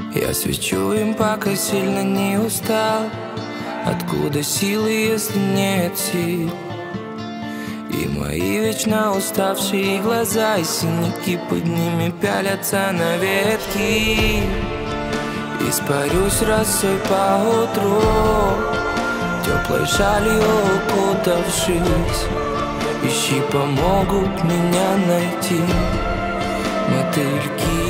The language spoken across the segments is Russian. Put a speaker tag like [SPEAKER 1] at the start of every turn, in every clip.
[SPEAKER 1] Я свечу им, пока сильно не устал. Откуда силы, если нет сил? И мои вечно уставшие глаза и синяки под ними пялятся на ветки. Испарюсь росой поутру, теплой шалью укутавшись. Ищи помогут меня найти мотыльки.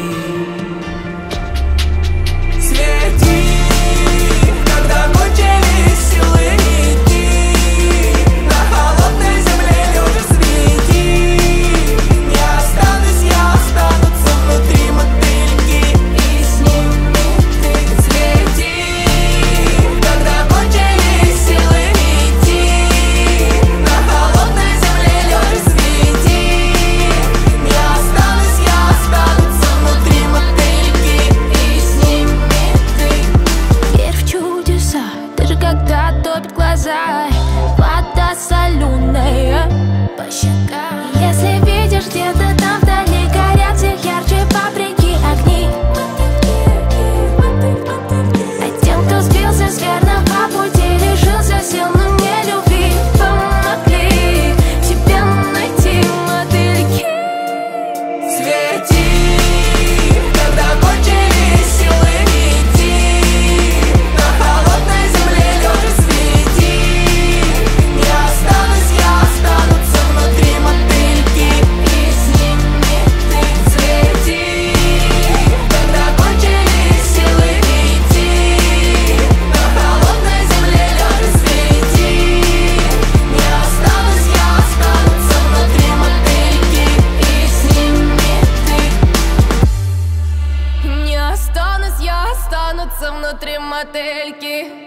[SPEAKER 2] Вода соленая по щекам. Если видишь где-то там вдали горят всех ярче паприки огни. А тем, кто сбился с верного пути, лишился сил, но не любви, помогли тебе найти мотыльки.
[SPEAKER 1] Свети, когда кончились силы идти. На холодной земле лежа свети. Останутся внутри мотыльки, и с ними ты. Свети, когда кончились силы идти. На холодной земле лежа свети. Не останусь я, останутся внутри мотыльки, и с ними ты.
[SPEAKER 2] Не останусь я, останутся внутри мотыльки.